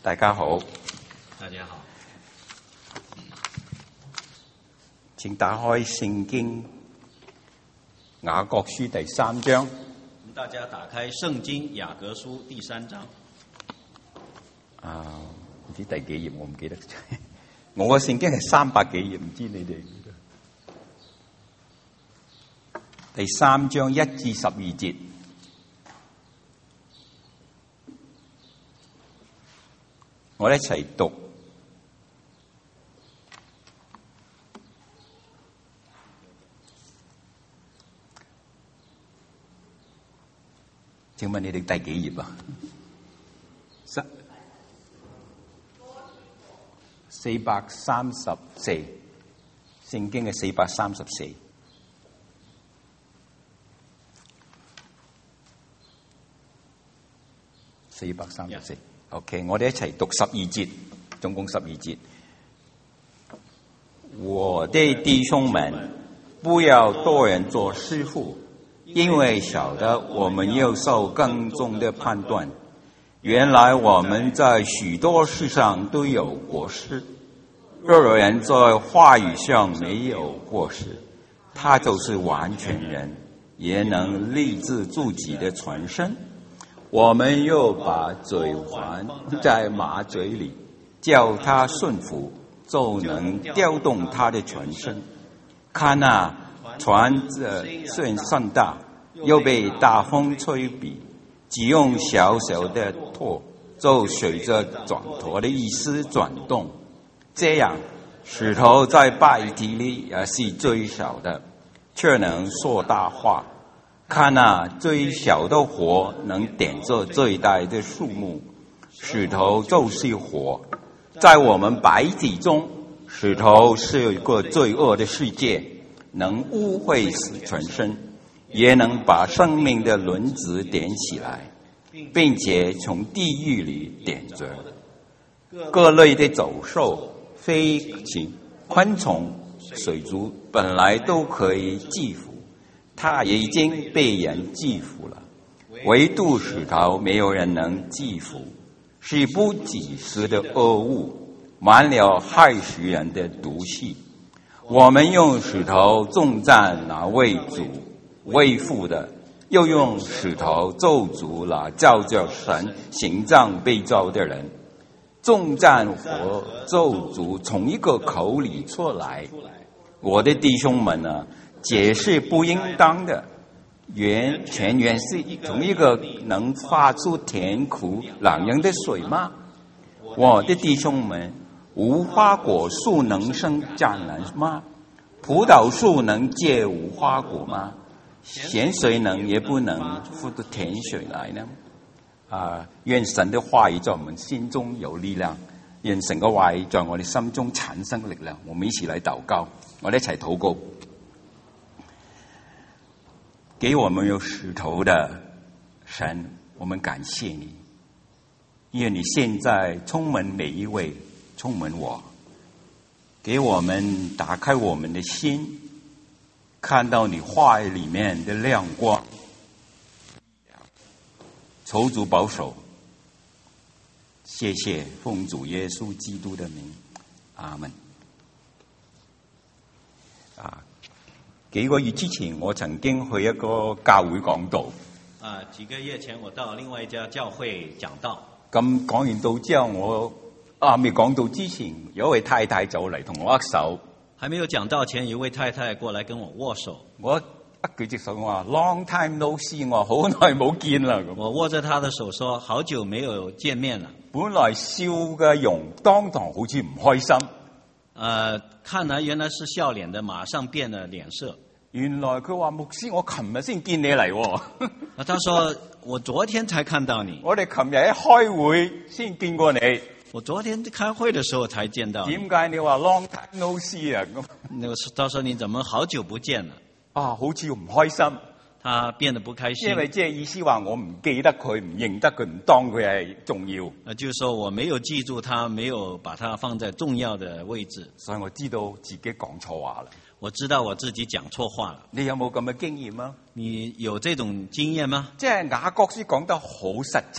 大家好， 大家好， 請打開聖經雅各書第3章。 大家打開聖經雅各書第3章。 唔知第幾頁我唔記得。我個聖經係300幾頁，唔知你哋第3章1至12節。我哋一齊讀。請問你哋第幾頁啊？434，聖經嘅434。434。OK， 我哋一齊讀12節，總共12節。我的弟兄們，不要多人做師傅，因為曉得我們要受更重的判斷。原來我們在許多事上都有過失。若有人在話語上沒有過失，他就是完全人，也能立志自己的全身。我們又把嘴環在馬嘴裏，叫他順服，就能調動他的全身。看啊，船雖然甚大，又被大風吹比，只用小小的舵，就隨着轉舵的意思轉動。這樣，石頭在敗地裏也是最小的，卻能說大話。看啊，最小的火能點着最大的樹木，石頭就是火。在我們百體中，石頭是一個罪惡的世界，能污穢死全身，也能把生命的輪子點起來，並且從地獄裏點着。各類的走獸、飛禽、昆蟲、水族本來都可以制服，他也已經被人制服了，唯獨石頭沒有人能制服，是不及時的惡物，滿了害死人的毒氣。我們用石頭重擔那為主為父的，又用石頭咒詛那照着神形狀被造的人。重擔和咒詛從一個口裏出來，我的弟兄們啊，這是不應當的。泉源是從一個能發出甜苦兩樣的水嗎？我的弟兄們，無花果樹能生橄欖嗎？葡萄樹能結無花果嗎？鹹水能也不能付出甜水來呢？願神的話語在我們心中有力量，願神的話語在我哋心中產生力量。我們一起來禱告，我哋一齊禱告。給我們有石頭的神，我們感謝你，因為你現在充滿每一位，充滿我，給我們打開我們的心，看到你話語裡面的亮光。求主保守，謝謝奉主耶穌基督的名，阿門。幾個月之前，我曾經去一個教會講道。 幾個月前我到另外一家教會講道。 咁講完道之後，我未講道之前，有一位太太走嚟同我握手。 還沒有講道前，有一位太太過來跟我握手。 我一舉隻手，我話 Long time no see， 我好耐冇見啦。 我握着他的手說，好久沒有見面了。 本來笑嘅容當堂好似唔開心。 看來原來是笑臉的，馬上變了臉色。 原來佢話牧師，我琴日先見你嚟。 他說我昨天才看到你。 我哋琴日喺開會先見過你。 我昨天開會的時候才見到你。 點解你話 long time no see 啊？ 他說你怎麼好久不見了？ 好似唔開心。 他變得不開心。 因為即係意思話我唔記得佢，唔認得佢，唔當佢係重要。 就是說我沒有記住他，沒有把他放在重要的位置。 所以我知道自己講錯話啦。 我知道我自己講錯話了。 你有冇咁嘅經驗啊？ 你有這種經驗嗎？ 即係雅各書講得好實際。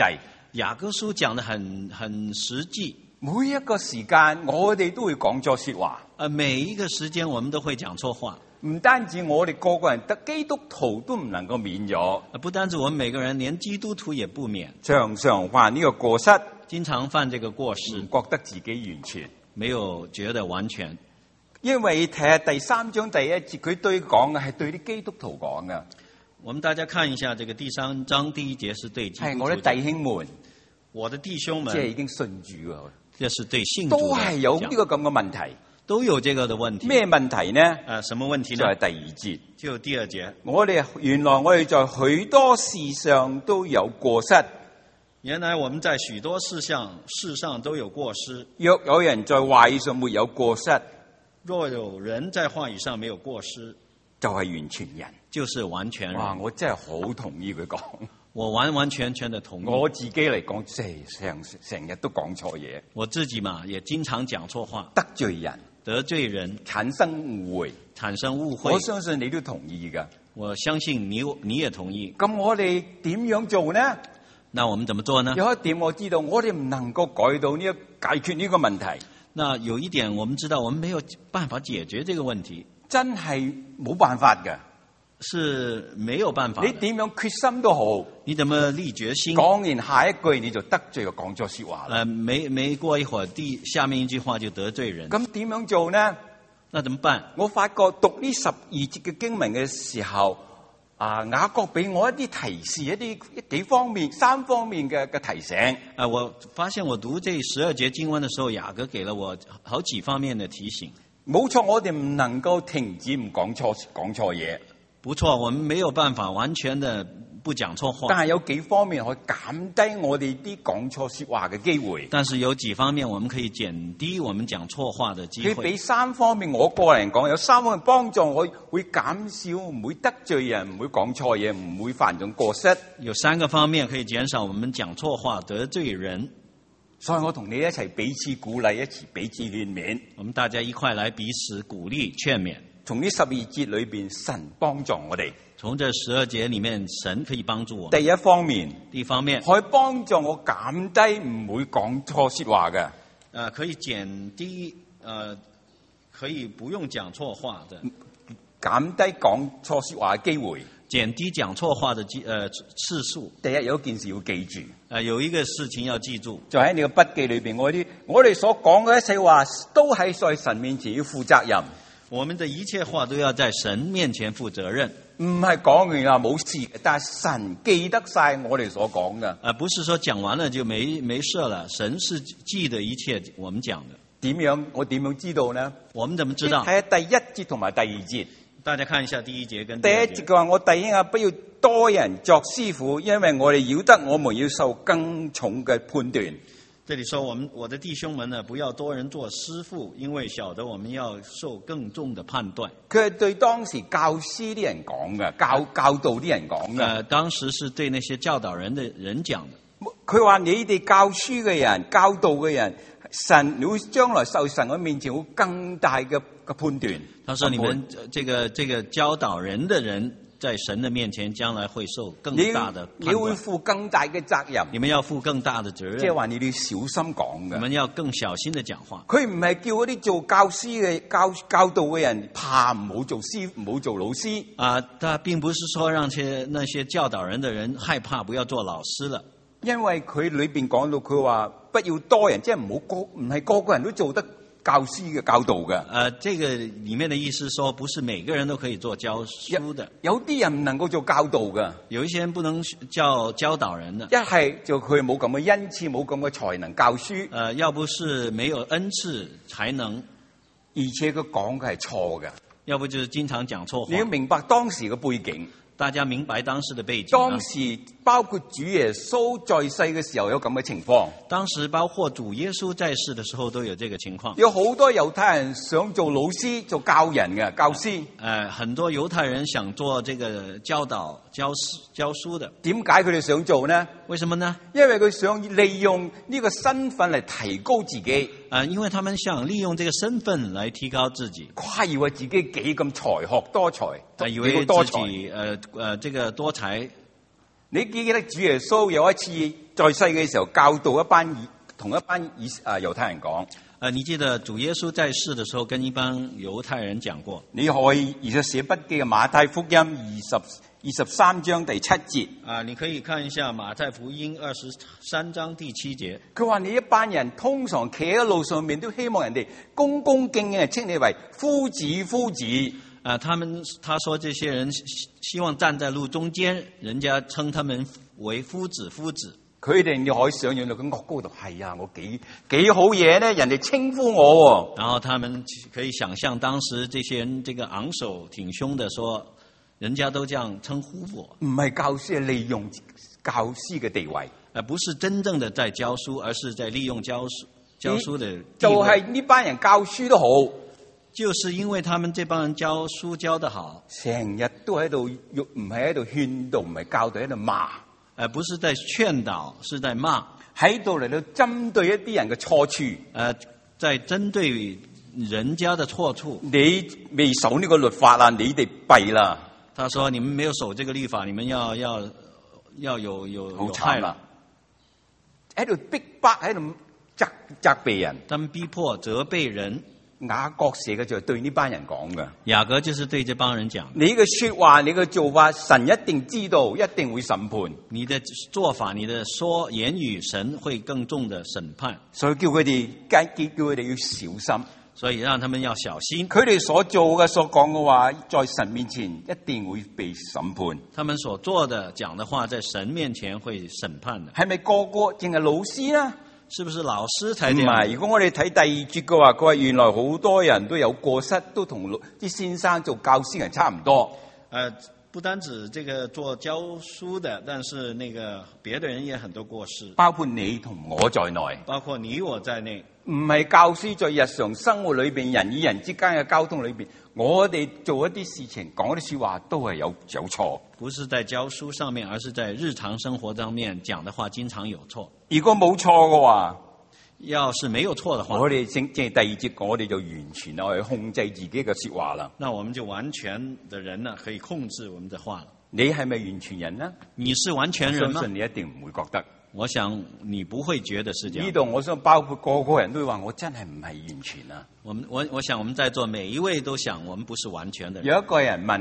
雅各書講得很實際。 每一個時間我哋都會講錯說話。 每一個時間我們都會講錯話。 唔單止我哋個個人得基督徒都唔能夠免咗， 不單止我們每個人，連基督徒也不免。 常常犯呢個過失， 經常犯這個過失， 唔覺得自己完全， 沒有覺得完全。 因為睇下第3章第1節，佢對講嘅係對啲基督徒講嘅。 我們大家看一下，這個第3章第1節是對基督徒。 係我的弟兄們， 我的弟兄們， 即係已經信主啊， 這是對信主的都係有呢個咁嘅問題， 都有這個的問題。 咩問題呢？ 什麼問題呢？ 就係第2節， 就第2節。 原來我哋在許多事上都有過失。 原來我們在許多事上都有過失。 若有人在話語上沒有過失， 若有人在話語上沒有過失， 就係完全人， 就是完全人。 哇！我真係好同意佢講。 我完完全全的同意。 我自己嚟講，成日都講錯嘢。 我自己嘛，也經常講錯話， 得罪人，產生誤會。我相信你都同意㗎。 我相信你也同意。 咁我哋點樣做呢？ 那我們怎麼做呢？ 有一點我知道，我哋唔能夠改到解決呢個問題。 那有一點我們知道，我們沒有辦法解決這個問題， 真係冇辦法㗎。 是沒有辦法。 你點樣決心都好， 你怎麼立決心？ 講完下一句你就得罪，講錯說話啦。 沒過一會兒，下面一句話就得罪人。 咁點樣做呢？ 那怎麼辦？ 我發覺讀呢12節嘅經文嘅時候，雅各俾我一啲提示，3方面嘅提醒。 我發現我讀這12節經文的時候，雅各給了我好幾方面的提醒。 冇錯，我哋唔能夠停止唔講錯嘢。 不錯，我們沒有辦法完全的不講錯話。 但係有幾方面可以減低我哋啲講錯說話嘅機會。 但是有幾方面我們可以減低我們講錯話的機會。 佢俾3方面，我個人講有3方面幫助我，會減少唔會得罪人，唔會講錯嘢，唔會犯這種過失。 有3個方面可以減少我們講錯話得罪人。 所以我同你一齊彼此鼓勵，一齊彼此勸勉。 我們大家一塊來彼此鼓勵勸勉。 從呢12節裏邊，神幫助我哋。 從這12節裏面，神可以幫助我。 第一方面可以幫助我減低唔會講錯說話嘅。 可以減低可以不用講錯話的， 減低講錯說話嘅機會， 減低講錯話的次數。 第一，有一件事要記住， 有一個事情要記住， 就喺你嘅筆記裏邊，我哋所講嘅一切話都喺在神面前要負責任。 我們的一切話都要在神面前負責任， 唔係講完啦冇事，但係神記得晒我哋所講嘅。 不是說講完了就沒事了，神是記得一切我們講的。 我點樣知道呢？ 我們怎麼知道？ 睇下第1節同埋第2節。 大家看一下第1節跟第2節。 第1節佢話：我弟兄啊，不要多人作師傅，因為我哋曉得我們要受更重嘅判斷。 這裡說我的弟兄們呢，不要多人做師傅，因為曉得我們要受更重的判斷。 佢係對當時教師啲人講嘅，教導啲人講嘅。 當時是對那些教導人的人講的。 佢話你哋教書嘅人、教導嘅人，神你會將來受神嘅面前會更大嘅判斷。 他說你們這個教導人的人，在神的面前將來會受更大的判斷， 你會負更大嘅責任。 你們要負更大的責任。 即係話你哋要小心講嘅。 你們要更小心的講話。 佢唔係叫嗰啲做教師嘅教導嘅人怕唔好做師，唔好做老師。 他並不是說讓那些教導人的人害怕不要做老師了。 因為佢裏邊講到佢話不要多人，即係唔係個個人都做得教師嘅教導嘅。 這個裏面的意思說，不是每個人都可以做教書的。 有啲人唔能夠做教導嘅， 有一些人不能教導人的。 一係就佢冇咁嘅恩賜，冇咁嘅才能教書。 要不是沒有恩賜才能， 而且佢講嘅係錯嘅。 要不就是經常講錯話。 你要明白當時嘅背景。 大家明白當時的背景。 當時包括主耶穌在世嘅時候有咁嘅情況。 當時包括主耶穌在世的時候都有這個情況。 有好多猶太人想做老師，做教人嘅教師。 很多猶太人想做這個教導、教書的。點解佢哋想做呢？ 為什麼呢？ 因為佢想利用呢個身份嚟提高自己。 因為他們想利用這個身份來提高自己， 誇以為自己幾咁才學多才， 以為自己這個多才。 你記得主耶穌有一次在世嘅時候教導同一班猶太人講， 你記得主耶穌在世的時候跟一班猶太人講過， 你可以而家寫筆記嘅馬太福音23章第7節。 你可以看一下馬太福音23章第7節。 佢話你一班人通常企喺路上面都希望人哋恭恭敬敬稱你為夫子夫子。 他說這些人希望站在路中間，人家稱他們為夫子夫子。 佢哋你可以想象到佢惡高度，係啊，我幾好嘢咧，人哋稱呼我。 然後他們可以想象當時這些人這個昂首挺胸的說，人家都這樣稱呼我。 唔係教書，係利用教師嘅地位， 不是真正的在教書，而是在利用教書的地位。 就係呢班人教書都好， 就是因為他們這幫人教書教得好， 成日都喺度唔係喺度勸導，唔係教導，喺度罵。 不是在勸導，是在罵， 喺度嚟到針對一啲人嘅錯處， 在針對人家的錯處。 你未守呢個律法啦，你哋弊啦。 他說：你們沒有守這個律法，你們要有害了。 喺度逼迫，喺度責備人。 他們逼迫責備人。 雅各寫嘅就係對呢班人講嘅。 雅各就是對這幫人講。 你嘅說話，你嘅做法，神一定知道，一定會審判。 你的做法，你的言語，神會更重的審判。 所以叫佢哋要小心。 所以讓他們要小心。 佢哋所做嘅、所講嘅話，在神面前一定會被審判。 他們所做的、講的話，在神面前會審判的。 係咪個個淨係老師呢？ 是不是老師才這樣？ 唔係，如果我哋睇第2節嘅話，佢話原來好多人都有過失，都同啲先生做教師人差唔多。 不單止這個做教書的，但是那個別的人也很多過失， 包括你同我在內， 包括你我在內。 唔係教師在日常生活裏邊，人與人之間嘅交通裏邊，我哋做一啲事情、講一啲說話都係有錯。 不是在教書上面，而是在日常生活上面講的話經常有錯。 如果冇錯嘅話， 要是沒有錯的話， 我哋正第2節，我哋就完全去控制自己嘅說話啦。 那我們就完全的人呢，可以控制我們的話了。 你係咪完全人呢？ 你是完全人嗎？ 相信你一定唔會覺得。 我想你不會覺得是這樣。 呢度我想包括個個人都會話，我真係唔係完全啊。 我想我們在座每一位都想，我們不是完全的人。 有人問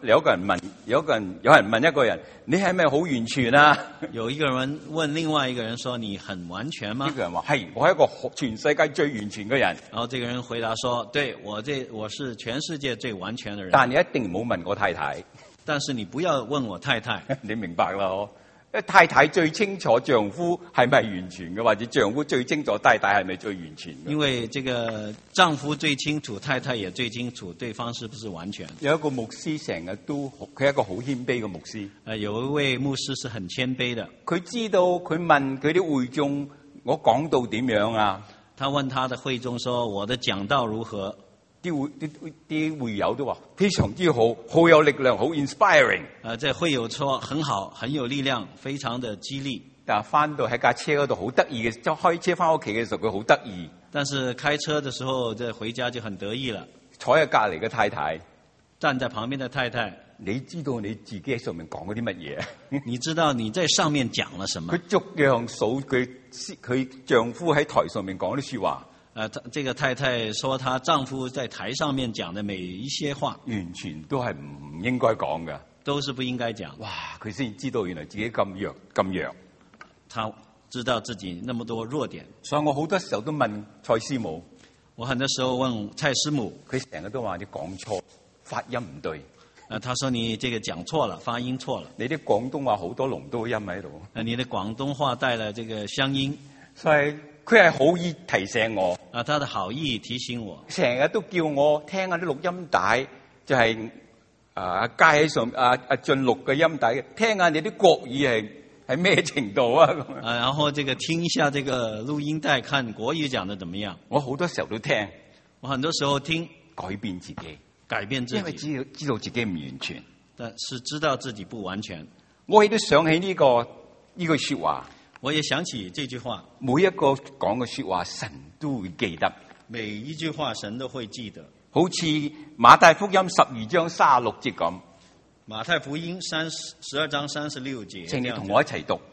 一個人，你係咪好完全啊？ 有一個人問另外一個人說，你很完全嗎？ 呢個人話係，我係一個全世界最完全嘅人。 然後這個人回答說，對，我是全世界最完全的人。 但你一定唔好問我太太。 但是你不要問我太太。 你明白啦，太太最清楚丈夫係咪完全嘅，或者丈夫最清楚太太係咪最完全嘅。 因為這個丈夫最清楚，太太也最清楚對方是不是完全。 有一個牧師成日都，佢係一個好謙卑嘅牧師。 有一位牧師是很謙卑的。 佢知道，佢問佢啲會眾，我講到點樣啊？ 他問他的會眾說，我的講道如何？ 啲會友都話非常之好，好有力量，好 inspiring。 這會友說很好，很有力量，非常的激勵。 但係翻到喺架車嗰度好得意嘅，即係開車翻屋企嘅時候佢好得意。 但是開車的時候，這回家就很得意了。 坐喺隔離嘅太太， 站在旁邊的太太， 你知道你自己喺上面講嗰啲乜嘢？ 你知道你在上面講了什麼？ 佢逐樣數佢丈夫喺台上面講啲說話。 這個太太說，她丈夫在台上面講的每一些話， 完全都係唔應該講嘅， 都是不應該講。 哇！佢先知道原來自己咁弱， 他知道自己那麼多弱點。 所以我好多時候都問蔡師母， 我很多時候問蔡師母， 佢成日都話你講錯，發音唔對。 他說你這個講錯了，發音錯了。 你啲廣東話好多龍多音喺度。 你的廣東話帶了這個鄉音。 所以佢係好意提醒我。 他的好意提醒我， 成日都叫我聽下啲錄音帶，就係阿佳喺上阿俊錄嘅音帶，聽下你啲國語係咩程度啊？ 然後這個聽一下這個錄音帶，看國語講得怎麼樣。 我好多時候都聽， 我很多時候聽， 改變自己，因為知道自己唔完全， 但是知道自己不完全。 我亦都想起呢句說話。 我也想起這句話， 每一個講嘅說話，神都會記得。 每一句話，神都會記得。 好似馬太福音12章36節咁。 馬太福音12章36節， 請你同我一齊讀。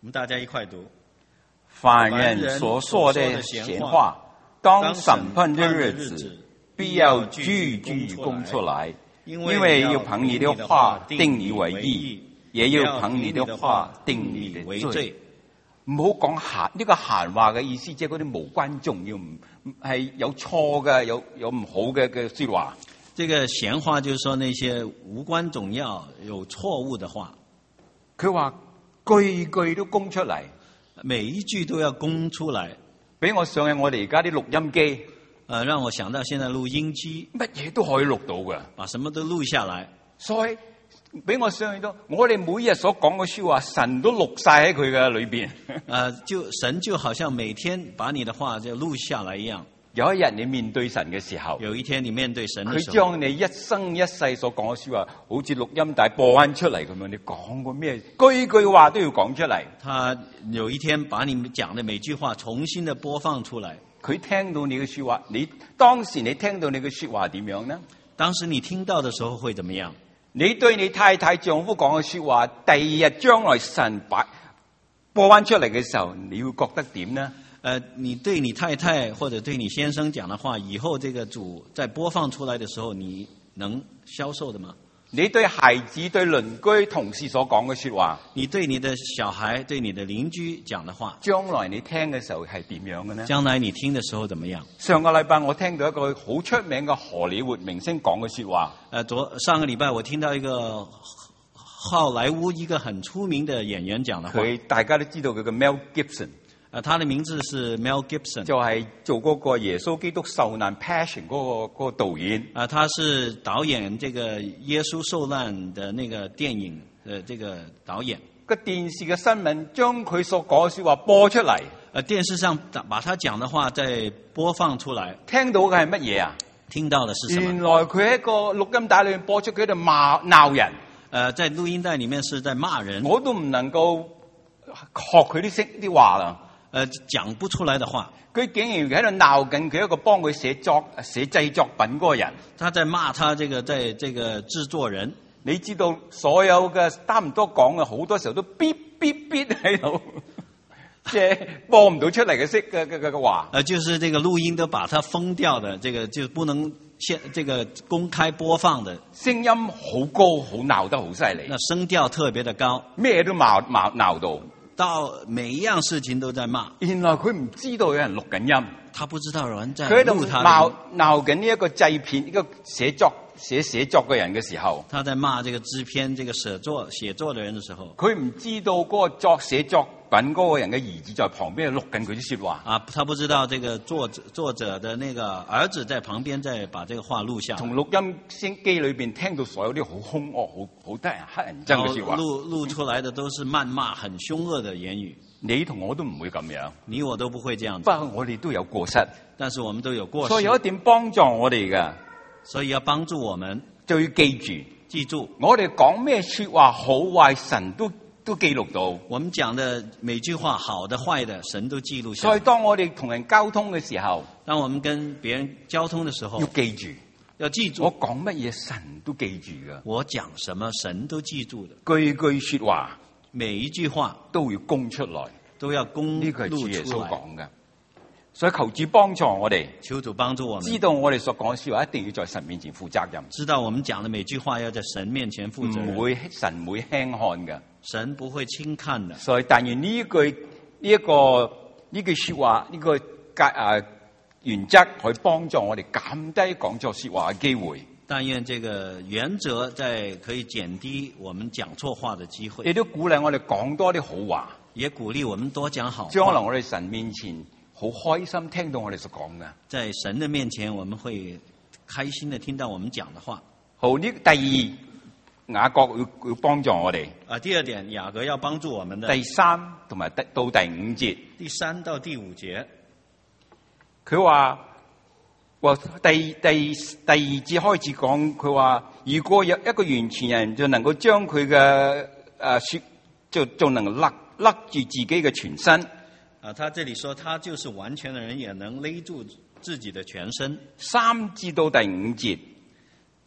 我们大家一块读。 凡人所说的闲话，当審判的日子，必要句句供出來，因為要憑你的話定你為義，也要憑你的話定你的罪。唔好講閒，呢個閒話嘅意思，即係嗰啲無關重要，唔係有錯嘅，有唔好嘅說話。 這個閒話就是說那些無關重要、有錯誤的話。 佢話句句都供出嚟， 每一句都要供出來。 俾我上去我哋而家啲錄音機， 讓我想到現在錄音機， 乜嘢都可以錄到嘅， 把什麼都錄下來。 所以俾我上去到，我哋每日所講嘅說話，神都錄晒喺佢嘅裏邊。 神就好像每天把你的話就錄下來一樣。 有一日你面對神嘅時候， 有一天你面對神嘅時候， 佢將你一生一世所講嘅說話，好似錄音帶播翻出嚟咁樣，你講過咩？句句話都要講出嚟。 他有一天把你講的每句話重新的播放出來。 佢聽到你嘅說話，當時你聽到你嘅說話點樣呢？ 當時你聽到的時候會怎麼樣？ 你對你太太丈夫講嘅說話，第二日將來神播翻出嚟嘅時候，你會覺得點呢？ 你對你太太或者對你先生講的話，以後這個主在播放出來的時候，你能銷售的嗎？ 你對孩子、對鄰居、同事所講嘅說話， 你對你的小孩、對你的鄰居講的話， 將來你聽嘅時候係點樣嘅呢？ 將來你聽的時候怎麼樣？ 上個禮拜我聽到一個好出名嘅荷里活明星講嘅說話。 上個禮拜我聽到一個好萊塢一個很出名的演員講的話， 大家都知道佢嘅 Mel Gibson。 他的名字是 Mel Gibson， 就係做嗰個耶穌基督受難 Passion 嗰個導演。 他是導演這個耶穌受難的那個電影的這個導演。 個電視嘅新聞將佢所講嘅說話播出嚟。 電視上把他講的話再播放出來。 聽到嘅係乜嘢啊？ 聽到的是什麼？ 原來佢喺個錄音帶裏面播出，佢喺度鬧人。 在錄音帶裏面是在罵人。 我都唔能夠學佢啲話啦。 講不出來的話， 佢竟然喺度鬧緊佢一個幫佢寫製作品嗰個人。 他在罵他這個製作人。 你知道所有嘅差唔多講嘅好多時候都嗶嗶嗶喺度，即係播唔到出嚟嘅話。 就是這個錄音都把它封掉的，這個就不能這個公開播放的。聲音好高，好鬧得好犀利。那聲調特別的高， 咩都鬧到每一樣事情都在罵。 原來佢唔知道有人錄緊音， 他不知道有人在佢喺度錄他。 鬧緊呢一個製片，呢個寫作嘅人嘅時候， 他在罵這個製片、這個寫作的人的時候， 佢唔知道嗰個寫作品嗰個人嘅兒子在旁邊錄緊佢啲說話。 他不知道這個作者的那個兒子在旁邊在把這個話錄下。 從錄音機裏邊聽到所有啲好兇惡、好得人黑人憎嘅說話。 錄出來的都是謾罵、很兇惡的言語。 你同我都唔會咁樣， 你我都不會這樣子。 不過我哋都有過失， 但是我們都有過失。 所以有一點幫助我哋嘅， 所以要幫助我們， 就要記住，我哋講咩說話好壞，神都記錄到。 我們講的每句話好的壞的，神都記錄下。 所以當我哋同人交通嘅時候， 當我們跟別人交通的時候，要記住， 我講乜嘢神都記住噶。 我講什麼神都記住的， 句句說話， 每一句話都要供出來， 都要公呢個係主耶穌講嘅。所以求主幫助我哋， 求主幫助我們， 知道我哋所講嘅說話一定要在神面前負責任。 知道我們講的每句話要在神面前負責任， 神唔會輕看嘅， 神不會輕看的。 所以但願呢句說話呢個原則可以幫助我哋減低講錯說話嘅機會。 但願這個原則可以減低我們講錯話的機會， 亦都鼓勵我哋講多啲好話， 也鼓勵我們多講好話。 將來我哋神面前好開心聽到我哋所講嘅， 在神的面前我們會開心的聽到我們講的話。 好，呢第二，雅各要幫助我哋。 第二點，雅各要幫助我們的。 第三同埋到第五節。 第三到第五節， 佢話第二節開始講，佢話如果有一個完全人就能夠將佢嘅就能勒住自己嘅全身。 他這裡說他就是完全的人，也能勒住自己的全身。 3至到第5節，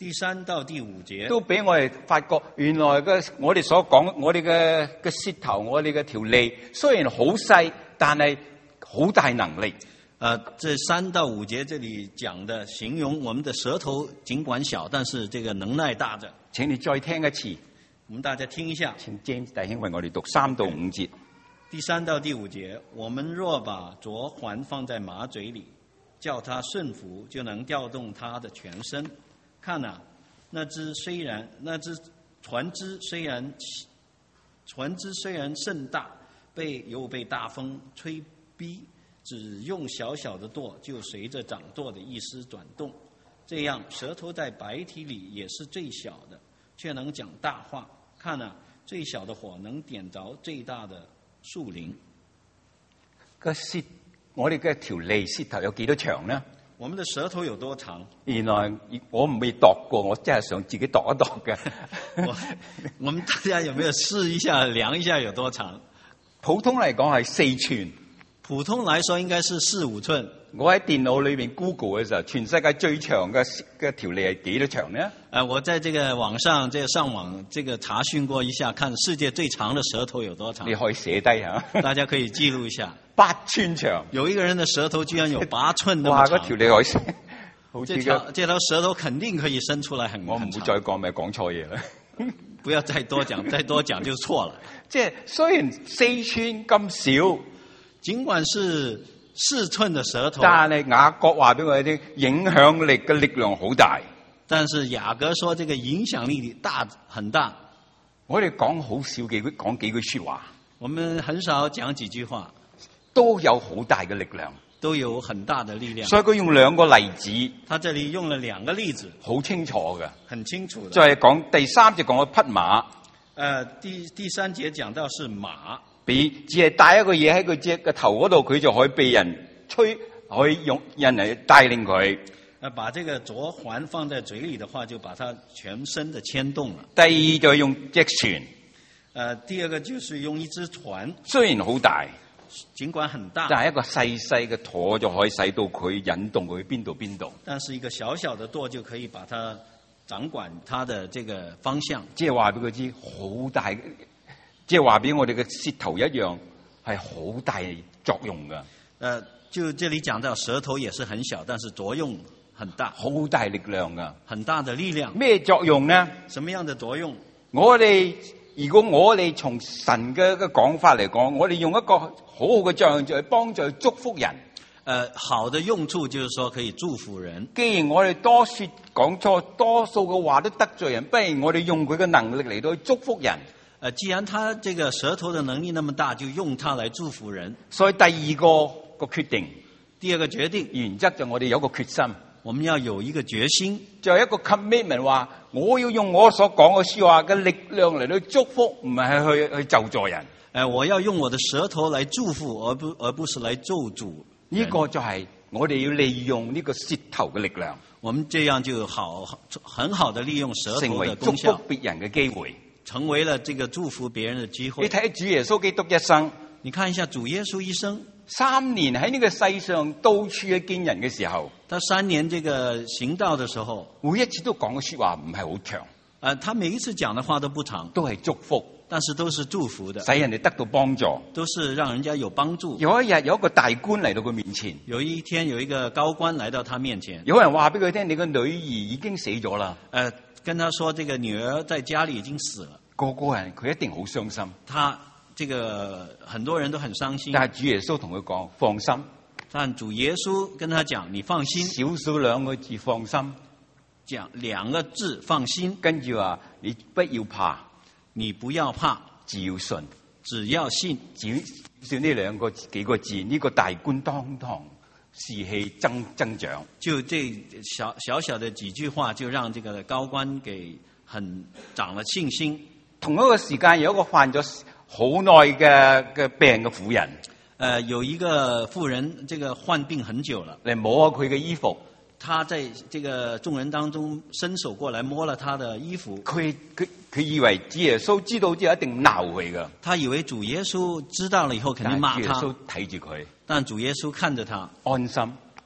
第3到第5節都俾我哋發覺，原來我哋所講我哋嘅舌頭，我哋嘅條脷雖然好細，但係好大能力。 這3到5節這裡講的形容我們的舌頭盡管小，但是這個能耐大着。 請你再聽一次， 我們大家聽一下。 請 James 弟兄為我哋讀3到5節。 第3到第5節，我們若把嚼環放在馬嘴裡，叫它順服，就能調動它的全身。看啊，那隻船隻雖然甚大，又被大風吹逼，只用小小的舵，就隨着掌舵的意思轉動。這樣，舌頭在百體裡也是最小的，卻能講大話。看啊，最小的火能點着最大的樹林。 我哋嘅條脷舌頭有幾多長呢？ 我們的舌頭有多長？ 原來我未度過，我真係想自己度一度嘅。 我們大家有沒有試一下量一下有多長？ 普通嚟講係4寸。 普通來說應該是4、5寸。 我喺電腦裏面 Google 嘅時候，全世界最長嘅條脷係幾多長呢？ 我在這個網上上網查詢過一下，看世界最長的舌頭有多長。 你可以寫低吓， 大家可以記錄一下。 8寸長。有一個人的舌頭居然有8寸那麼長。 哇，嗰條脷可以好似這條舌頭肯定可以伸出來很長。 我唔會再講，咪講錯嘢啦。 不要再多講，再多講就錯了。 即係雖然4寸咁少， 儘管是4寸的舌頭， 但係雅各話俾我哋聽，影響力嘅力量好大。 但是雅各說，這個影響力大很大。 我哋講好少講幾句說話， 我們很少講幾句話， 都有好大嘅力量， 都有很大的力量。 所以佢用2個例子， 他這裡用了2個例子， 好清楚嘅， 很清楚的。 就係講第3節講個匹馬， 第3節講到是馬。 只係帶一個嘢喺佢隻嘅頭嗰度，佢就可以被人吹，可以用人嚟帶領佢。 把這個嚼環放在嘴裡的話，就把它全身的牽動了。 第2就係用隻船。 第2個就是用一隻船， 雖然好大， 儘管很大， 但係一個細細嘅舵就可以使到佢引動佢邊度。 但是一個小小的舵就可以把它掌管它的這個方向。 即係話俾佢知好大。即係話俾我哋嘅舌頭一樣，係好大作用噶。 就這裡講到舌頭也是很小，但是作用很大， 好大力量噶， 很大的力量。 咩作用呢？ 什麼樣的作用？ 如果我哋從神嘅講法嚟講，我哋用一個好好嘅作用，就係幫助祝福人。 好的用處就是說可以祝福人。 既然我哋多說講錯，多數嘅話都得罪人，不如我哋用佢嘅能力嚟到去祝福人。 既然他這個舌頭的能力那麼大，就用它來祝福人。 所以第2個決定， 第2個決定原則就我哋有個決心， 我們要有一個決心， 就係一個 commitment，話我要用我所講嘅說話嘅力量嚟到祝福，唔係去咒詛人。 我要用我的舌頭來祝福，而不是來咒詛。 呢個就係我哋要利用呢個舌頭嘅力量。 我們這樣就很好的利用舌頭的功效， 成為祝福別人嘅機會。 成為了這個祝福別人的機會。 你睇主耶穌基督一生， 你看一下主耶穌一生 3年喺呢個世上到處去見人嘅時候， 他3年這個行道的時候， 每一次都講嘅說話唔係好長。 他每一次講的話都不長， 都係祝福， 但是都是祝福的， 使人哋得到幫助， 都是讓人家有幫助。 有一日有一個大官嚟到佢面前， 有一天有一個高官來到他面前， 有人話俾佢聽，你個女兒已經死咗啦。 跟他說這個女兒在家裡已經死了。 個人佢一定好傷心， 他這個很多人都很傷心。 但係主耶穌同佢講放心， 但主耶穌跟他講你放心， 少少2個字放心， 講2個字放心， 跟住話你不要怕， 你不要怕， 只要信， 只要信， 只要呢幾個字，呢個大官當堂士氣增長。 就這小小的幾句話，就讓這個高官給很長了信心。 同一個時間有一個患咗好耐嘅病嘅婦人， 有一個婦人，這個患病很久了， 嚟摸下佢嘅衣服。 他在這個眾人當中伸手過來摸了他的衣服。 佢以為主耶穌知道之後一定鬧佢噶。 他以為主耶穌知道了以後肯定罵他。 主耶穌睇住佢， 但主耶穌看着他， 安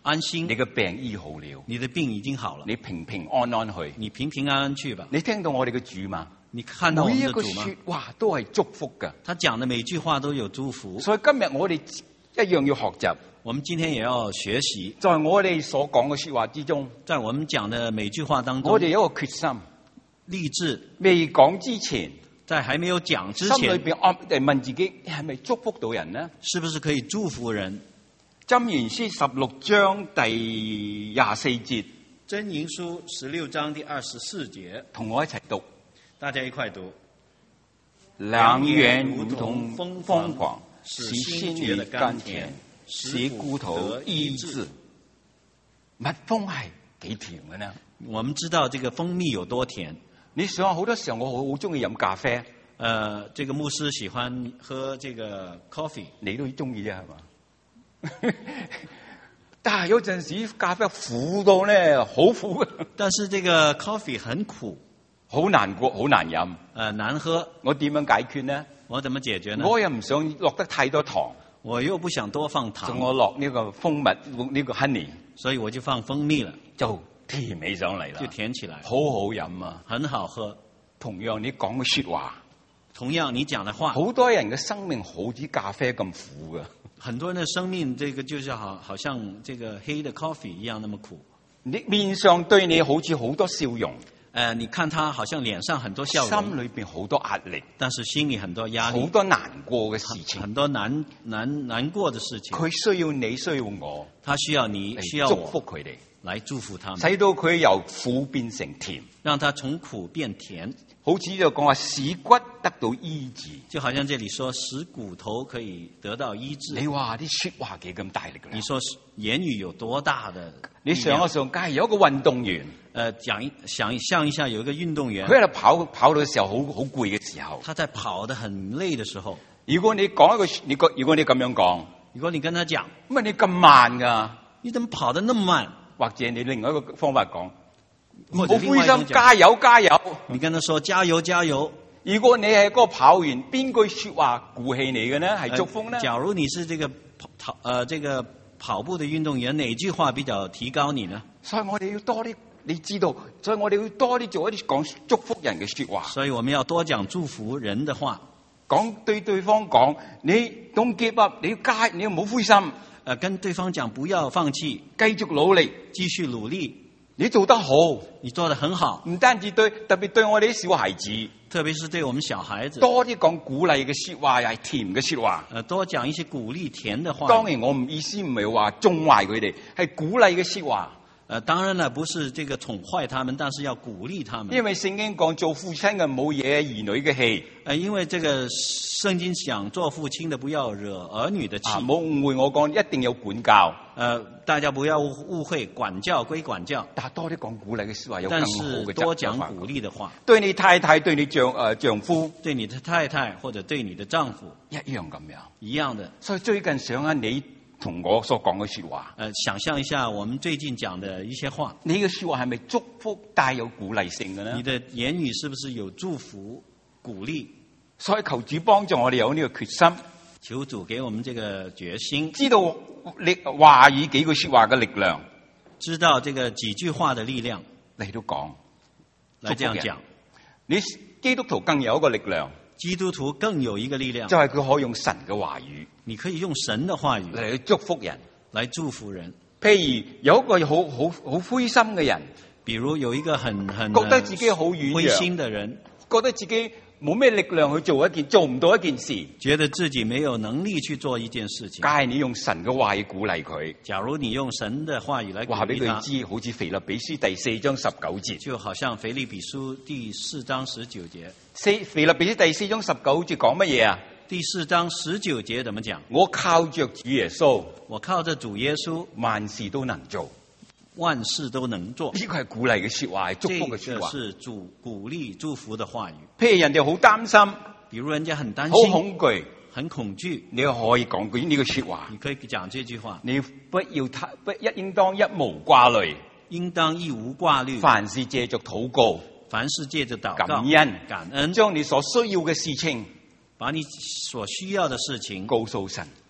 安心你，嘅病醫好了， 你的病已經好了， 你平平安安去。 你平平安安去吧。 你聽到我哋嘅主嘛？ 你看到我每一句們的主嗎說？話都係祝福㗎。 他講的每句話都有祝福。 所以今日我哋一樣要學習， 我們今天也要學習， 在我哋所講嘅說話之中， 在我們講的每句話當中， 我哋有一個決心， 立志未講之前， 在還沒有講之心裏前， 邊問自己係咪祝福到人呢？ 是不是可以祝福人？ 箴言書16章第24節， 箴言書16章第24節， 同我一齊讀。 大家一塊讀。 良言如同瘋狂，使心裏甘甜，使骨頭醫治。蜜蜂係幾甜嘅呢？ 我們知道這個蜂蜜有多甜。 你想下，好多時候我好中意飲咖啡， 這個牧師喜歡喝這個 coffee， 你都中意啫係嘛？但係有陣時咖啡苦到咧，好苦嘅， 但是這個 coffee 很苦， 好難過，好難飲。 難喝。 我點樣解決呢？ 我怎麼解決呢？ 我又唔想落得太多糖， 我又不想多放糖， 我落呢個蜂蜜呢個 honey， 所以我就放蜂蜜了， 就甜起上嚟啦， 就甜起來， 好好飲啊， 很好喝。 同樣你講嘅說話， 同樣你講的話， 好多人嘅生命好似咖啡咁苦㗎。 很多人的生命，這個就是好像這個黑的 coffee 一樣那麼苦。 你面上對你好似好多笑容， 你看他好像臉上很多笑容， 心裏邊好多壓力， 但是心裏很多壓力， 好多難過嘅事情， 很多難過的事情。 佢需要你，需要我， 他需要你，需要祝我， 福佢哋， 來祝福他們， 使到佢由苦變成甜， 讓他從苦變甜。 好似就講話使骨得到醫治， 就好像這裡說使骨頭可以得到醫治。 你話啲說話幾咁大力㗎？ 你說言語有多大的？ 你上一上街有一個運動員， 想象一下有一個運動員， 佢喺度跑到嘅時候好攰嘅時候， 他在跑得很累的時候， 如果你講一個，如果你咁樣講， 如果你跟他講， 乜你咁慢㗎？ 你怎麼跑得那麼慢？ 或者你另外一個方法講，唔好或者另外灰心， 一種講， 加油加油！ 你跟他說加油加油。 如果你係嗰個跑員，邊句說話鼓起你嘅呢？係祝福呢？ 假如你是這個跑步的運動員，哪句話比較提高你呢？ 所以我哋要多啲，你知道，所以我哋要多啲做一啲講祝福人嘅說話。 所以我們要多講祝福人的話， 講對對方講，你 don't give up，你要唔好灰心， 跟對方講不要放棄， 繼續努力， 繼續努力。 你做得好， 你做得很好， 唔單止特別對我哋啲小孩子， 特別是對我們小孩子， 多啲講鼓勵嘅說話，又係甜嘅說話。 多講一些鼓勵甜的話。 當然我唔意思唔係話縱壞佢哋，係鼓勵嘅說話。 當然了，不是這個寵壞他們，但是要鼓勵他們。 因為聖經講做父親嘅冇惹兒女嘅氣。 因為這個聖經講做父親的不要惹兒女的氣。 冇誤會我講，一定要管教。 大家不要誤會，管教歸管教， 但係多啲講鼓勵嘅說話有更好嘅。 但是多講鼓勵的話， 對你太太、對你丈夫、 對你的太太或者對你的丈夫一樣咁樣， 一樣的。 所以最近想下你同我所講嘅說話， 想象一下我們最近講的一些話， 你嘅說話係咪祝福帶有鼓勵性嘅呢？ 你的言語是不是有祝福鼓勵？ 所以求主幫助我哋有呢個決心， 求主給我們這個決心， 知道話語幾句說話嘅力量， 知道這個幾句話的力量嚟到講， 來這樣講。 你基督徒更有一個力量， 基督徒更有一個力量， 就係佢可以用神嘅話語， 你可以用神的話語嚟祝福人， 來祝福人。 譬如有一個好灰心嘅人， 比如有一個很覺得自己好軟弱灰心的人， 覺得自己冇咩力量去做唔到一件事， 覺得自己沒有能力去做一件事情。 假如你用神嘅話語鼓勵佢， 假如你用神的話語來鼓勵他， 話俾佢知，好似腓立比書第4章19節， 就好像腓立比書第4章19節。 腓立比書第4章19節講乜嘢啊？ 第4章19節怎麼講？ 我靠着主耶穌， 我靠着主耶穌， 萬事都能做， 萬事都能做。 呢個係鼓勵嘅說話，係祝福嘅說話。 這個是鼓勵祝福的話語。 譬如人哋好擔心， 比如人家很擔心， 好恐懼， 很恐懼， 你可以講句呢個說話。 你可以講這句話。 你不應當一無掛慮， 應當一無掛慮。 凡事借着禱告， 凡事借着禱告， 感恩，將你所需要嘅事情， 把你所需要的事情告訴神，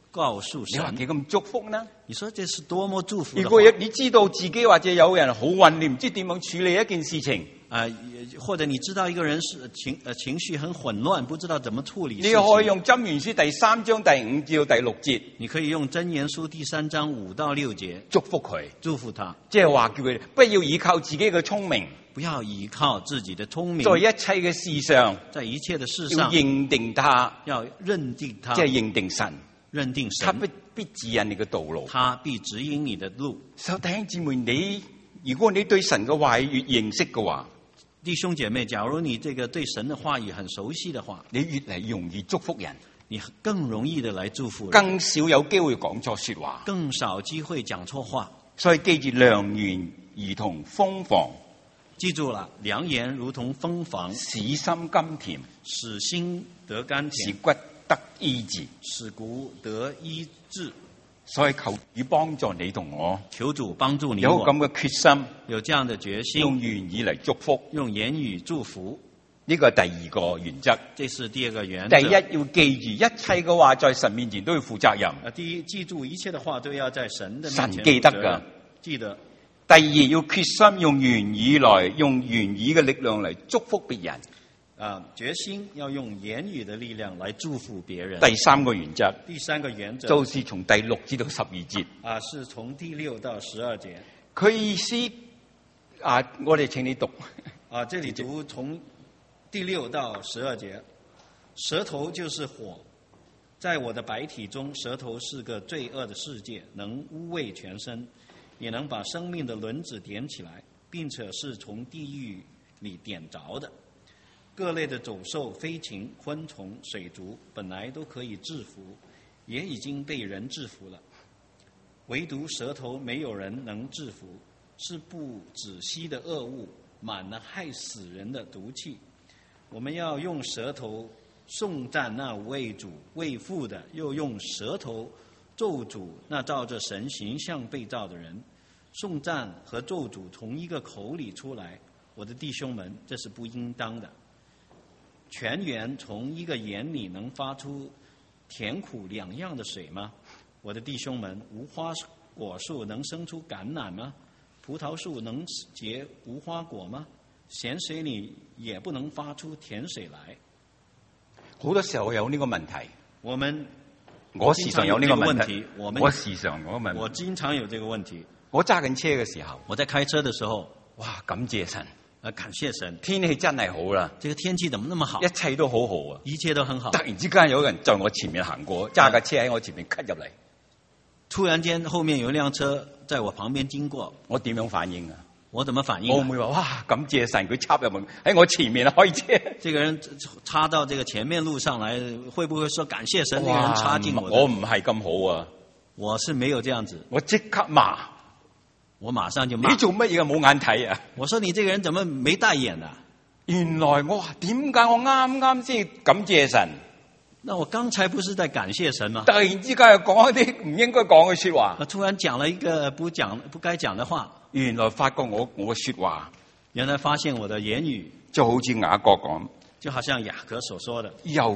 告訴你話神。 幾咁祝福呢？ 你說這是多麼祝福的話如果你知道自己或者有人好混亂，唔知點樣處理一件事情， 或者你知道一個人是情緒很混亂，不知道怎麼處理事情， 你可以用箴言書第3章第5至到第6節， 你可以用箴言書第3章5到6節祝福佢， 祝福他， 即係話叫佢不要依靠自己嘅聰明， 不要依靠自己的聰明， 在一切嘅事上， 在一切的事要上認定他， 要認定他， 即係認定神， 認定他神， 必指引你嘅道路。 他必指引你的路。 所以弟兄姊妹，如果你對神嘅話語越認識嘅話， 弟兄姐妹，假如你這個對神的話語很熟悉的話， 你越嚟容易祝福人， 你更容易的來祝福人， 更少有機會講錯說話。 更少機會講錯話。 所以記住，良言如同蜂房， 記住了，良言如同蜂房， 使心甘甜， 使心得甘甜， 使骨得醫治。 使骨得醫治。 所以求主幫助你同我， 求主幫助你我有咁嘅決心， 有這樣的決心， 用言語嚟祝福。 用言語祝福。 呢個係第二個原則。 這是第二個原則。 第一，要記住一切嘅話在神面前都要負責任。 第一，記住一切的話都要在神的面前神記得㗎， 記得。 第二，要決心用言語嘅力量嚟祝福別人。 決心要用言語的力量來祝福別人。 第三個原則， 第三個原則就是從第6至到12節。 是從第6到12節。 佢意思我哋請你讀。 這裡讀從第6到12節。舌頭就是火，在我的百體中，舌頭是個罪惡的世界，能污穢全身，也能把生命的輪子點起來，並且是從地獄裡點着的。各類的走獸、飛禽、昆蟲、水族，本來都可以制服，也已經被人制服了，唯獨舌頭沒有人能制服，是不止息的惡物，滿了害死人的毒氣。我們要用舌頭頌讚那為主為父的，又用舌頭咒詛那照着神形象被造的人。頌讚和咒詛從一個口裡出來，我的弟兄們，這是不應當的。泉源從一個眼裡能發出甜苦兩樣的水嗎？我的弟兄們，無花果樹能生出橄欖嗎？葡萄樹能結無花果嗎？鹹水裡也不能發出甜水來。 好多時候有呢個問題， 我時常有呢個問題。我經常有這個問題。 我揸緊車嘅時候， 我在開車的時候， 哇，感謝神。 感謝神， 天氣真係好啦， 這個天氣怎麼那麼好？ 一切都好好啊， 一切都很好。 突然之間有人在我前面行過，揸架車喺我前面咳入嚟。 突然間後面有一輛車在我旁邊經過， 我點樣反應啊？ 我怎麼反應？ 我唔會話哇，感謝神，佢插入喺我前面開車。 這個人插到這個前面路上來，會不會說感謝神？這個人插進我？ 我唔係咁好啊， 我是沒有這樣子。 我即刻罵。 我馬上就罵， 你做乜嘢冇眼睇啊？ 我說你這個人怎麼沒帶眼啊？ 原來我話點解我啱啱先感謝神？ 那我剛才不是在感謝神嗎？ 突然之間又講一啲唔應該講嘅說話。 我突然講了一個不該講的話。 原來發覺我說話， 原來發現我的言語就好似雅各講， 就好像雅各所說的， 又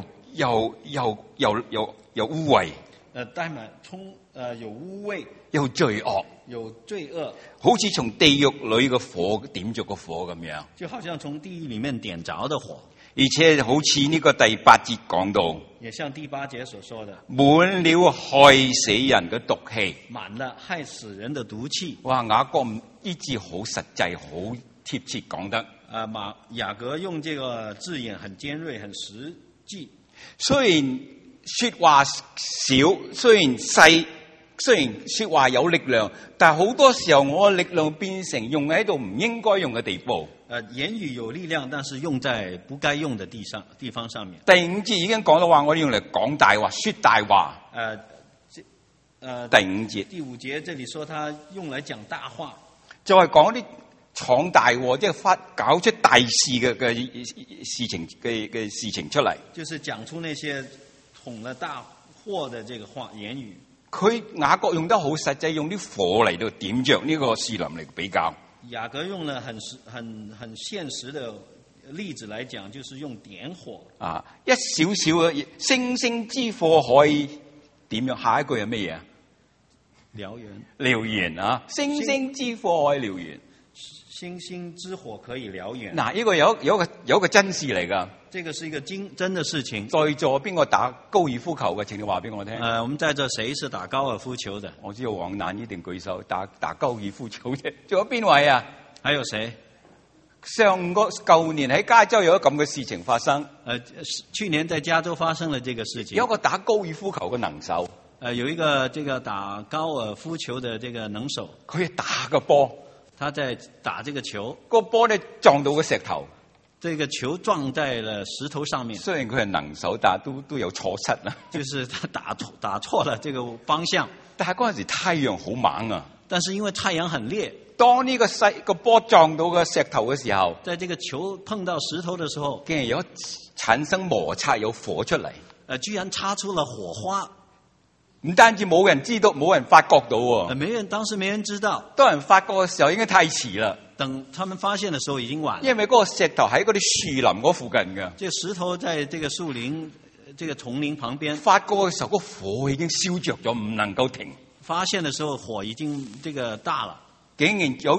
污穢， 帶滿有污穢， 有罪惡， 有罪惡， 好似從地獄裏嘅火點着個火咁樣， 就好像從地獄裏面點着的火， 而且好似呢個第8節講到， 也像第8節所說的， 滿了害死人嘅毒氣， 滿了害死人的毒氣。 哇！雅各呢字好實際，好貼切講得。 雅各用這個字眼很尖銳，很實際。 雖然說話少，雖然細，雖然說話有力量，但係好多時候我嘅力量變成用喺度唔應該用嘅地步。 言語有力量，但是用在不該用的地方上面。 第5節已經講到話，我哋用嚟講大話、說大話。第5節。 第5節這裡說他用來講大話， 就係講啲闖大禍，即係搞出大事嘅事情出嚟。 就是講出那些捅了大禍的這個話言語。 佢雅各用得好實際，用啲火嚟到點着呢個樹林嚟比較。 雅各用了很現實的例子來講，就是用點火。 一少少嘅星星之火可以點樣？下一句係咩嘢啊？ 燎原， 燎原啊！星星之火可以燎原。 星星之火可以燎原。 嗱，呢個有一個真事嚟㗎。 這個是一個真的事情。 在座邊個打高爾夫球嘅？請你話俾我聽。 我們在這誰是打高爾夫球的？ 我知道黃瀾一定舉手，打高爾夫球啫。仲有邊位啊？ 還有誰？ 舊年喺加州有咁嘅事情發生。 去年在加州發生了這個事情。 有一個打高爾夫球嘅能手。 有一個這個打高爾夫球的這個能手。 佢打個波。 他在打這個球。 個波咧撞到個石頭。 這個球撞在了石頭上面。 雖然佢係能手，但都有錯失啦。 就是他打錯了這個方向。 但係嗰陣時太陽好猛啊！ 但是因為太陽很烈， 當呢個波撞到個石頭嘅時候， 在這個球碰到石頭的時候， 竟然有產生摩擦，有火出嚟。 居然擦出了火花。 唔單止冇人知道，冇人發覺到喎。 當時沒人知道。 當人發覺嘅時候，應該太遲啦。 等他們發現的時候已經晚了。 因為嗰個石頭喺嗰啲樹林嗰附近嘅。 這個石頭在這個樹林、這個叢林旁邊。 發覺嘅時候，個火已經燒着咗，唔能夠停。 發現的時候，火已經這個大了。 竟然有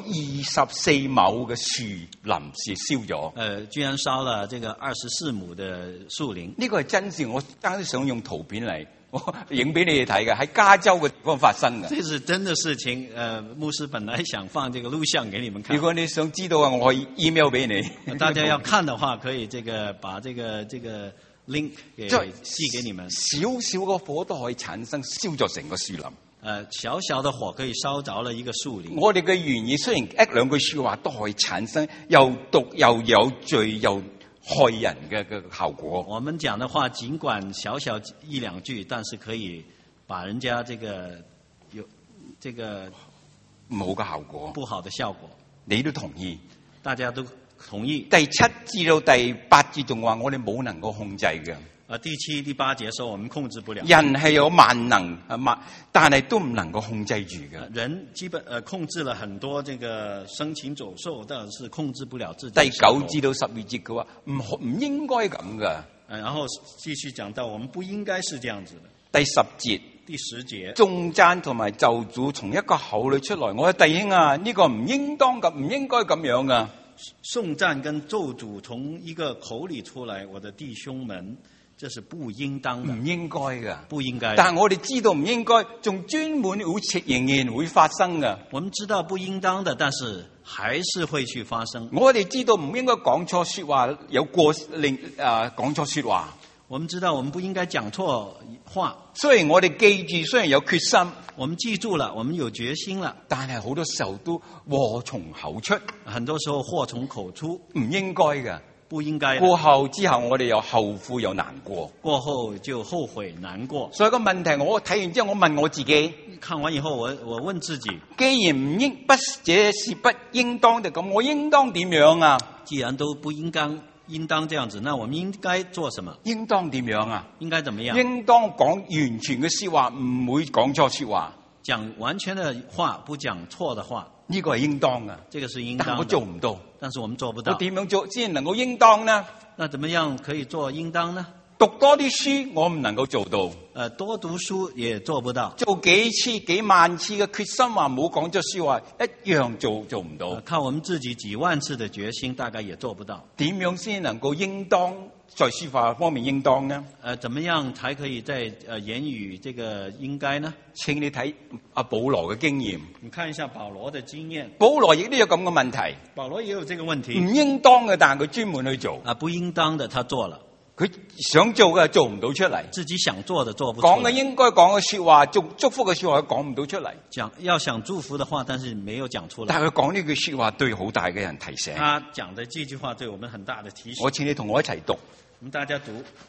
24畝嘅樹林是燒咗。 居然燒了這個24畝的樹林。呢個係真事，我啱啱想用圖片嚟影俾你哋睇嘅，喺加州嘅地方發生嘅。 這是真的事情。牧師本來想放這個錄像給你們看。 如果你想知道啊，我可以 email 俾你。 大家要看的話，可以這個把這個 link 給寄給你們。 小小嘅火都可以產生燒咗成個樹林。 小小的火可以燒着了一個樹林。 我哋嘅言語雖然一兩句說話都可以產生又毒又有罪又害人嘅效果。 我們講的話盡管小小一兩句，但是可以把人家這個有這個冇嘅效果， 不好的效果。 你都同意？大家都同意。 第7至到第8節仲話我哋冇能夠控制嘅。 第7、第8節說我們控制不了。 人係有萬能但係都唔能夠控制住嘅。 人基本控制了很多這個生禽走獸，但是控制不了自己。 第9至到12節嘅話唔應該咁噶。 然後繼續講到我們不應該是這樣子的。 第10節。 第10節。 頌讚同埋咒詛從一個口裏出來，我嘅弟兄啊，呢個唔應當咁，唔應該咁樣噶。 頌讚跟咒詛從一個口裏出來，我的弟兄們。這是不應當的， 唔應該㗎， 不應該。 但係我哋知道唔應該，仲專門仍然會發生㗎。 我們知道不應當的，但是還是會去發生。 我哋知道唔應該講錯說話，講錯說話。 我們知道我們不應該講錯話。 雖然我哋記住，雖然有決心， 我們記住了，我們有決心了， 但係好多時候都禍從口出。 很多時候禍從口出， 唔應該㗎。 不應該。 過後之後，我哋又後悔又難過。 過後就後悔難過。 所以個問題，我睇完之後，我問我自己。 看完以後，我問自己： 既然這是不應當的，咁我應當點樣啊？ 既然都不應當這樣子，那我們應該做什麼？ 應當點樣啊？ 應該怎麼樣？ 應當講完全嘅說話，唔會講錯說話。 講完全的話，不講錯的話。 呢個係應當嘅， 這個是應當的。 但我做唔到， 但是我們做不到。 我點樣做先能夠應當呢？ 那怎麼樣可以做應當呢？ 讀多啲書，我唔能夠做到。 多讀書也做不到。 做幾次、幾萬次嘅決心話冇講錯說話，一樣做唔到。 靠我們自己幾萬次的決心，大概也做不到。 點樣先能夠應當在說話方面應當呢？ 怎麼樣才可以在言語這個應該呢？ 請你睇阿保羅嘅經驗。 你看一下保羅的經驗。 保羅亦都有咁嘅問題。 保羅也有這個問題。 唔應當嘅，但係佢專門去做。 不應當的他做了。 佢想做嘅做唔到出嚟， 自己想做的做不出來。 講嘅應該講嘅說話，祝福嘅說話，佢講唔到出嚟。 要想祝福的話，但是沒有講出來。 但係佢講呢句說話，對好大嘅人提醒。 他講的這句話對我們很大的提醒。 我請你同我一齊讀。 我們大家讀。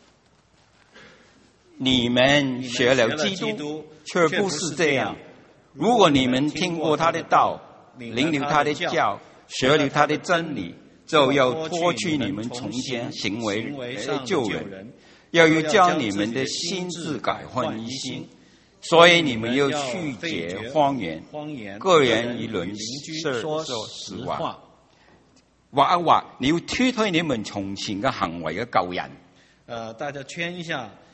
你們學了基督，卻不是這樣。如果你們聽過他的道，領了他的教，學了他的真理，就要脫去你們從前行為上救人，又要將你們的心志改換一新。所以你們要去絕謊言，個人與鄰居說實話。畫一畫，你要脫去你們從前嘅行為嘅舊人。 大家圈一下，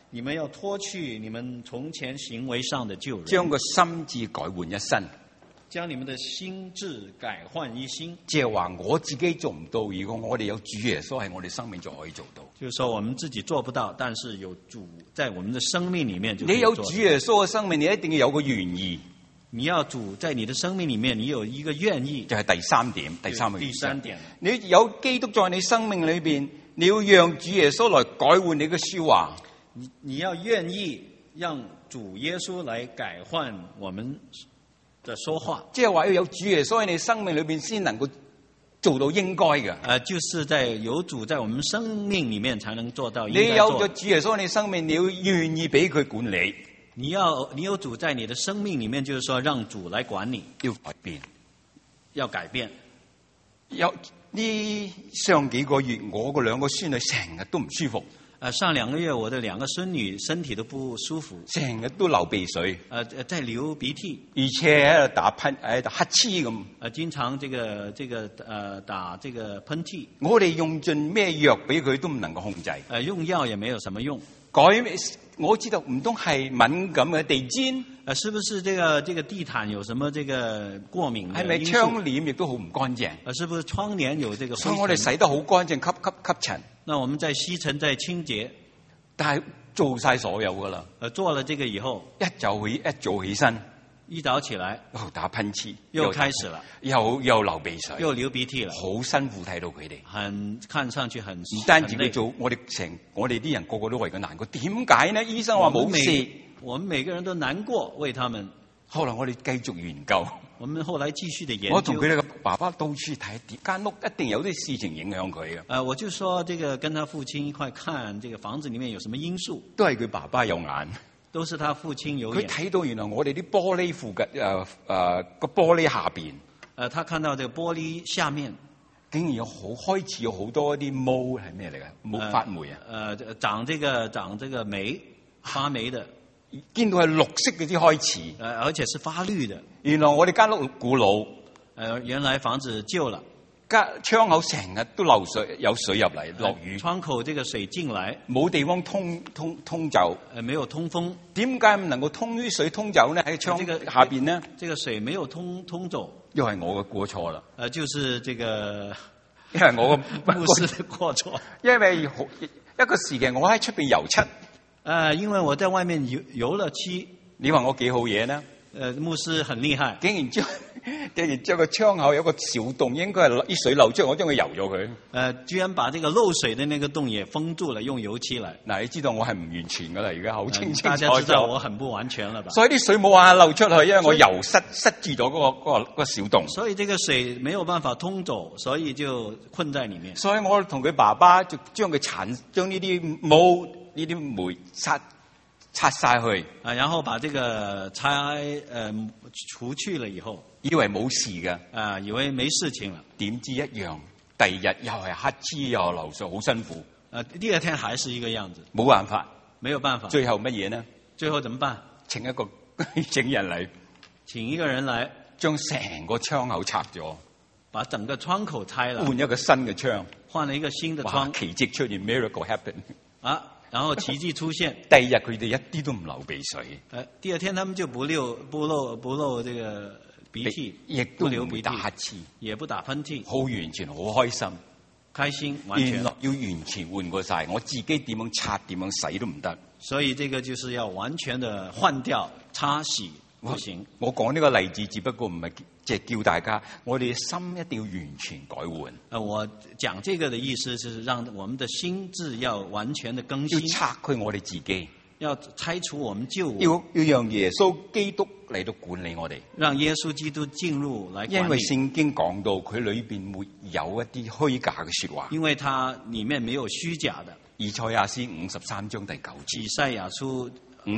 你們要脫去你們從前行為上的舊人， 將個心志改換一新。 將你們的心志改換一新。 即係話我自己做唔到，如果我哋有主耶穌喺我哋生命就可以做到。 就是說我們自己做不到，但是有主在我們的生命裏面就可以你做到。 有主耶穌嘅生命，你一定要有個願意。 你要主在你的生命裏面，你有一個願意。 就係第三點，第三個原則。 第三點， 你有基督在你生命裏邊，你要讓主耶穌來改換你嘅說話。 你要願意讓主耶穌來改換我們的說話。 即係話要有主耶穌喺你生命裏邊，先能夠做到應該嘅。 就是在有主在我們生命裏面，才能做到應該做。 你有咗主耶穌喺你生命，你要願意俾佢管理。 你有主在你的生命裏面，就是說讓主來管你。 要改變， 要改變。 有呢上幾個月，我個兩個孫女成日都唔舒服。 上2個月我的2個孫女身體都不舒服， 成日都流鼻水， 在流鼻涕， 而且喺度打噴，喺度乞嗤咁。 經常打這個噴嚏。 我哋用盡咩藥俾佢都唔能夠控制。 用藥也沒有什麼用。 我知道唔通係敏感嘅地氈？ 是不是這個地毯有什麼這個過敏的因素？ 係咪窗簾亦都好唔乾淨？ 是不是窗簾有這個灰塵？ 所以我哋洗得好乾淨，吸塵。 那我們在吸塵，在清潔， 但係做晒所有噶啦。 做了這個以後， 一早起身， 一早起來打噴嚏， 又開始了， 又流鼻水， 又流鼻涕了， 好辛苦睇到佢哋。 看上去很唔單止佢做，我哋啲人個個都為佢難過。點解呢？醫生話冇事， 我們每個人都難過為他們。 後來我哋繼續研究。 我們後來繼續的研究。 我同佢哋嘅爸爸到處睇，間屋一定有啲事情影響佢嘅。 我就說，這個跟他父親一塊看，這個房子裡面有什麼因素？ 都係佢爸爸有眼， 都是他父親有眼。 佢睇到原來我哋啲玻璃附近個玻璃下邊， 他看到這個玻璃下面竟然開始有好多啲毛係咩嚟嘅？冇發霉啊！ 長這個霉，發霉的。 見到係綠色嘅啲開始， 而且是發綠的。 原來我哋間屋古老， 原來房子舊了， 窗口成日都漏水，有水入嚟，落雨。 窗口這個水進來， 冇地方通走， 沒有通風。 點解唔能夠通啲水通走呢？喺窗下邊呢？ 這個水沒有通走， 又係我嘅過錯啦。 就是這個， 因為我嘅牧師的過錯。 因為一個時期我喺出邊油漆。 因為我在外面油了漆。 你話我幾好嘢呢？ 牧師很厲害， 竟然將個窗口有個小洞，應該係啲水漏出，我將佢油咗佢。 居然把這個漏水的那個洞也封住了，用油漆來。 嗱，你知道我係唔完全噶啦，而家好清楚。 大家知道我很不完全了吧？ 所以啲水冇辦法漏出去，因為我油塞住咗嗰個小洞。 所以這個水沒有辦法通走，所以就困在裏面。 所以我同佢爸爸就將呢啲毛呢啲霉擦晒去， 然後把這個除去了以後， 以為冇事嘅， 以為沒事情了， 點知一樣，第二日又係乞嗤又流水，好辛苦。 第二天還是一個樣子， 冇辦法， 沒有辦法。 最後乜嘢呢？ 最後怎麼辦？ 請一個人嚟， 請一個人來， 將成個窗口拆咗， 把整個窗口拆了， 換一個新嘅窗， 換了一個新的窗， 奇蹟出現 ，miracle happen。 然後奇蹟出現。 第二日佢哋一啲都唔流鼻水。 第二天他們就不漏這個鼻涕， 亦都唔會打乞嗤， 也不打噴嚏， 好完全好開心， 開心完全。 原來要完全換過晒，我自己點樣擦點樣洗都唔得。 所以這個就是要完全的換掉擦洗。不行， 我講呢個例子只不過唔係即係叫大家，我哋心一定要完全改換。 我講這個的意思是讓我們的心智要完全的更新， 要拆開我哋自己， 要拆除我們舊我， 要讓耶穌基督嚟到管理我哋， 讓耶穌基督進入來管理。 因為聖經講到佢裏邊沒有一啲虛假嘅說話， 因為它裏面沒有虛假的。 以賽亞書53章第9節， 以賽亞書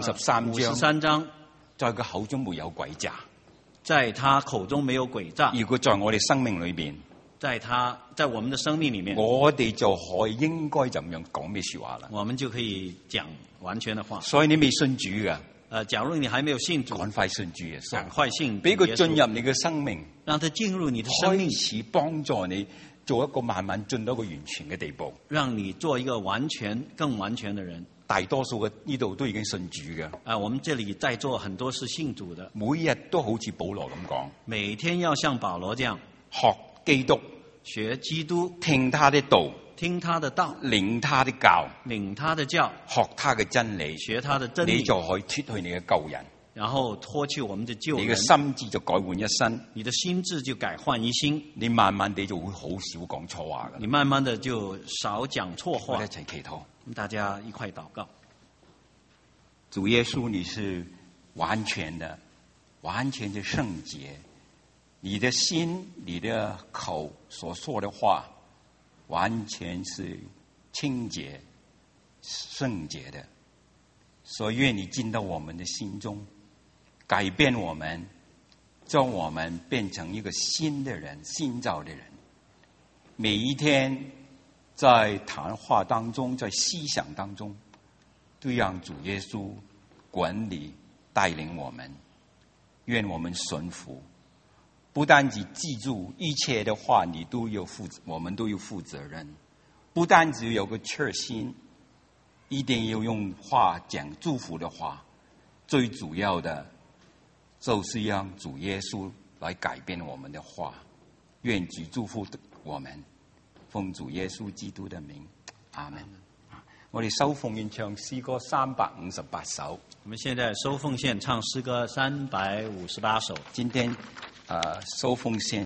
53章。在佢口中沒有詭詐， 在他口中沒有詭詐。 如果在我哋生命裏邊， 在我們的生命裏面， 我哋就可以應該咁樣講咩說話啦。 我們就可以講完全的話。 所以你未信主噶， 假如你還沒有信主， 趕快信主耶穌， 趕快信， 俾佢進入你嘅生命， 讓他進入你的生命， 開始幫助你做一個慢慢進到一個完全嘅地步， 讓你做一個更完全的人。 大多數嘅呢度都已經信主嘅， 我們這裡在座很多是信主的， 每日都好似保羅咁講， 每天要像保羅這樣學基督， 學基督， 聽他的道， 聽他的道， 領他的教， 領他的教， 學他嘅真理， 學他的真理， 你就可以脫去你嘅舊人， 然後脫去我們的舊人， 你嘅心智就改換一新， 你的心智就改換一新， 你慢慢地就會好少講錯話嘅。 你慢慢的就少講錯話。 我哋一齊祈禱， 大家一塊禱告。 主耶穌，你是完全的聖潔，你的心、你的口所說的話，完全是清潔、聖潔的。所以願你進到我們的心中，改變我們，將我們變成一個新的人、新造的人。每一天在談話當中，在思想當中，都讓主耶穌管理帶領我們。願我們順服，不單只記住一切的話，你都有我們都有負責任。不單只有個確信，一定要用話講祝福的話。最主要的就是讓主耶穌來改變我們的話。願主祝福我們，奉主耶穌基督的名，阿門。我哋收奉獻唱詩歌358首。 我們現在收奉獻唱詩歌358首。 今天收奉獻